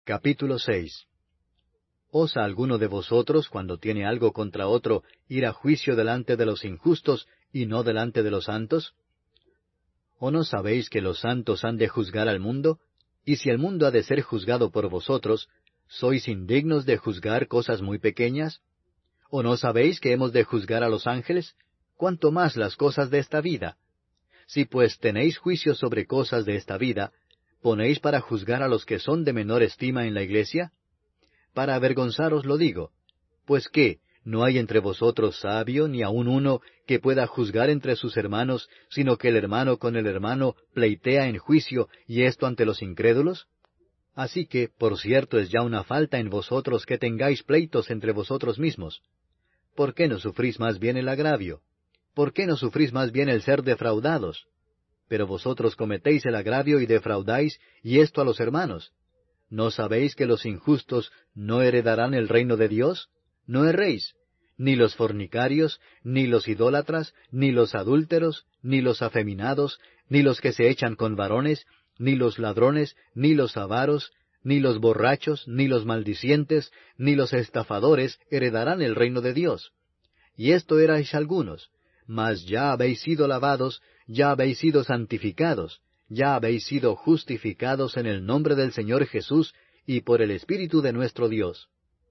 Capítulo 6. ¿Osa alguno de vosotros, cuando tiene algo contra otro, ir a juicio delante de los injustos y no delante de los santos? ¿O no sabéis que los santos han de juzgar al mundo? Y si el mundo ha de ser juzgado por vosotros, ¿sois indignos de juzgar cosas muy pequeñas? ¿O no sabéis que hemos de juzgar a los ángeles? ¿Cuánto más las cosas de esta vida? Si pues tenéis juicio sobre cosas de esta vida, ¿ponéis para juzgar a los que son de menor estima en la iglesia? Para avergonzaros lo digo. Pues qué, ¿no hay entre vosotros sabio, ni aun uno, que pueda juzgar entre sus hermanos, sino que el hermano con el hermano pleitea en juicio, y esto ante los incrédulos? Así que, por cierto, es ya una falta en vosotros que tengáis pleitos entre vosotros mismos. ¿Por qué no sufrís más bien el agravio? ¿Por qué no sufrís más bien el ser defraudados? Pero vosotros cometéis el agravio y defraudáis, y esto a los hermanos. ¿No sabéis que los injustos no heredarán el reino de Dios? No erréis. Ni los fornicarios, ni los idólatras, ni los adúlteros, ni los afeminados, ni los que se echan con varones, ni los ladrones, ni los avaros, ni los borrachos, ni los maldicientes, ni los estafadores heredarán el reino de Dios. Y esto erais algunos, mas ya habéis sido lavados, ya habéis sido santificados, ya habéis sido justificados en el nombre del Señor Jesús y por el Espíritu de nuestro Dios.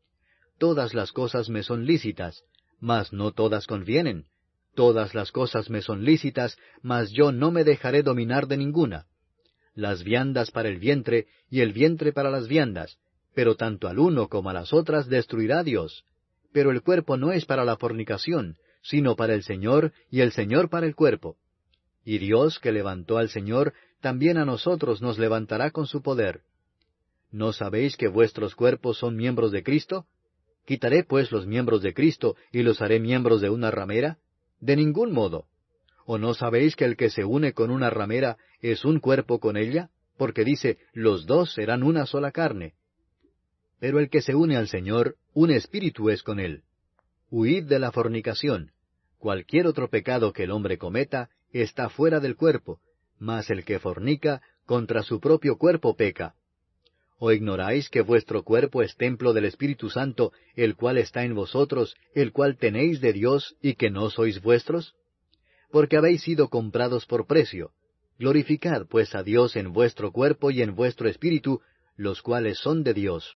Todas las cosas me son lícitas, mas no todas convienen. Todas las cosas me son lícitas, mas yo no me dejaré dominar de ninguna. Las viandas para el vientre, y el vientre para las viandas, pero tanto al uno como a las otras destruirá Dios. Pero el cuerpo no es para la fornicación, sino para el Señor, y el Señor para el cuerpo. Y Dios, que levantó al Señor, también a nosotros nos levantará con su poder. ¿No sabéis que vuestros cuerpos son miembros de Cristo? ¿Quitaré pues los miembros de Cristo y los haré miembros de una ramera? De ningún modo. ¿O no sabéis que el que se une con una ramera es un cuerpo con ella? Porque dice, los dos serán una sola carne. Pero el que se une al Señor, un espíritu es con él. Huid de la fornicación. Cualquier otro pecado que el hombre cometa está fuera del cuerpo, mas el que fornica contra su propio cuerpo peca. ¿O ignoráis que vuestro cuerpo es templo del Espíritu Santo, el cual está en vosotros, el cual tenéis de Dios, y que no sois vuestros? Porque habéis sido comprados por precio. Glorificad pues a Dios en vuestro cuerpo y en vuestro espíritu, los cuales son de Dios.